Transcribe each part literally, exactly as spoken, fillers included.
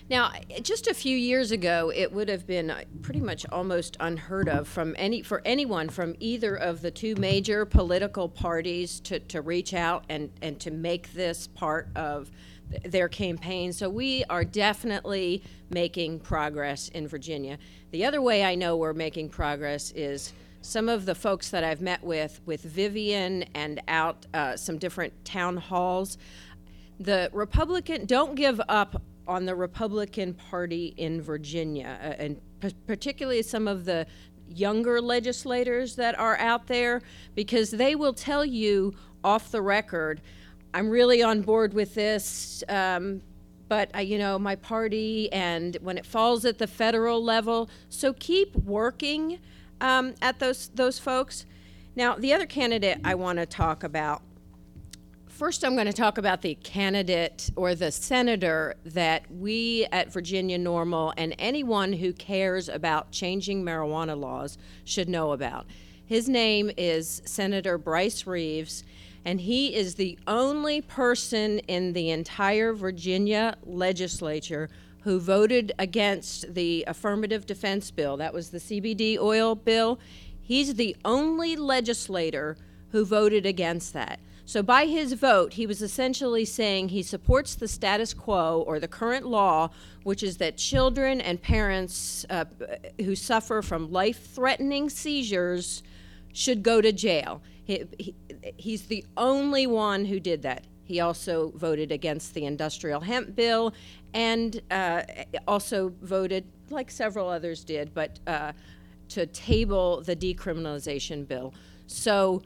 Now, just a few years ago, it would have been pretty much almost unheard of from any for anyone from either of the two major political parties to, to reach out and, and to make this part of their campaign. So we are definitely making progress in Virginia. The other way I know we're making progress is some of the folks that I've met with, with Vivian and out uh, some different town halls. The Republican, don't give up on the Republican Party in Virginia, uh, and p- particularly some of the younger legislators that are out there, because they will tell you off the record, I'm really on board with this, um, but uh, you know, my party, and when it falls at the federal level, so keep working um, at those those folks. Now, the other candidate I want to talk about. First, I'm going to talk about the candidate or the senator that we at Virginia Normal and anyone who cares about changing marijuana laws should know about. His name is Senator Bryce Reeves, and he is the only person in the entire Virginia legislature who voted against the affirmative defense bill. That was the C B D oil bill. He's the only legislator who voted against that. So by his vote, he was essentially saying he supports the status quo or the current law, which is that children and parents uh, who suffer from life-threatening seizures should go to jail. He, he, he's the only one who did that. He also voted against the industrial hemp bill and uh, also voted, like several others did, but uh, to table the decriminalization bill. So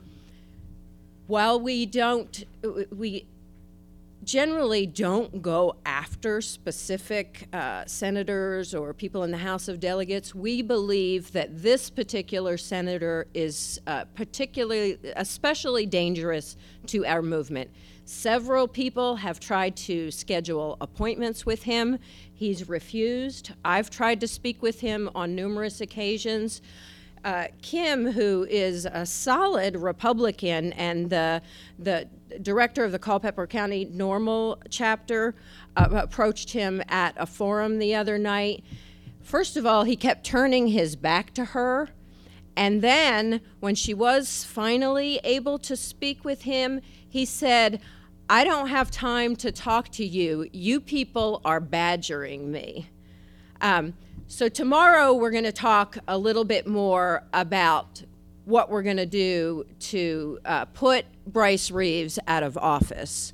while we don't, we generally don't go after specific uh, senators or people in the House of Delegates, we believe that this particular senator is uh, particularly, especially dangerous to our movement. Several people have tried to schedule appointments with him. He's refused. I've tried to speak with him on numerous occasions. Uh, Kim, who is a solid Republican and the the director of the Culpeper County Normal chapter, uh, approached him at a forum the other night. First of all, he kept turning his back to her. And then when she was finally able to speak with him, he said, I don't have time to talk to you. You people are badgering me. Um, So tomorrow we're going to talk a little bit more about what we're going to do to uh, put Bryce Reeves out of office.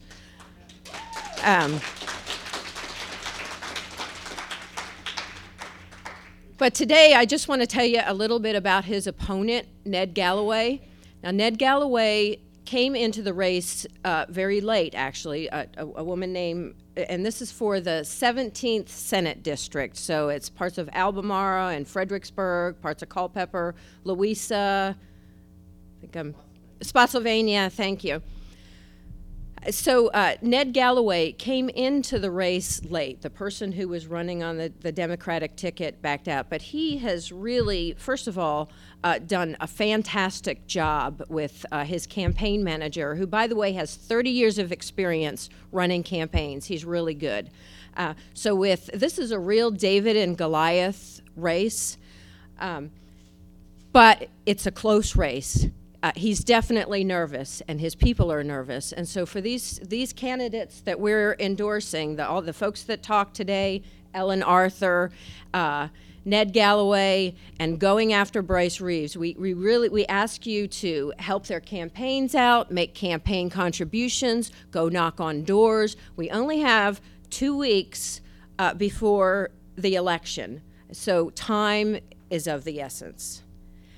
Um, but today I just want to tell you a little bit about his opponent, Ned Galloway. Now, Ned Galloway came into the race uh, very late, actually, a, a, a woman named, and this is for the seventeenth Senate District, so it's parts of Albemarle and Fredericksburg, parts of Culpeper, Louisa, I think I'm, Spotsylvania, thank you. So uh, Ned Galloway came into the race late. The person who was running on the, the Democratic ticket backed out, but he has really, first of all, uh, done a fantastic job with uh, his campaign manager, who, by the way, has thirty years of experience running campaigns. He's really good. Uh, so with, this is a real David and Goliath race, um, but it's a close race. Uh, he's definitely nervous, and his people are nervous. And so for these these candidates that we're endorsing, the, all the folks that talked today, Ellen Arthur, uh, Ned Galloway, and going after Bryce Reeves, we, we really we ask you to help their campaigns out, make campaign contributions, go knock on doors. We only have two weeks uh, before the election, so time is of the essence.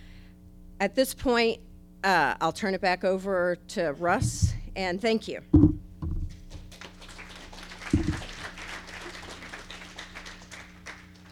At this point, Uh, I'll turn it back over to Russ, and thank you.